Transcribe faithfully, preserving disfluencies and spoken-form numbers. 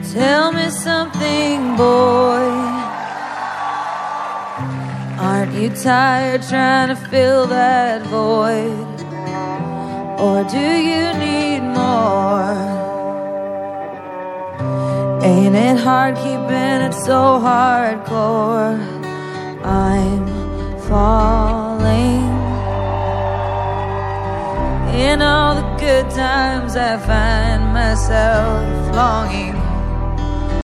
Tell me something, boy. Aren't you tired trying to fill that void? Or do you need more? Ain't it hard keeping it so hardcore? I'm falling. In all the good times I find myself longing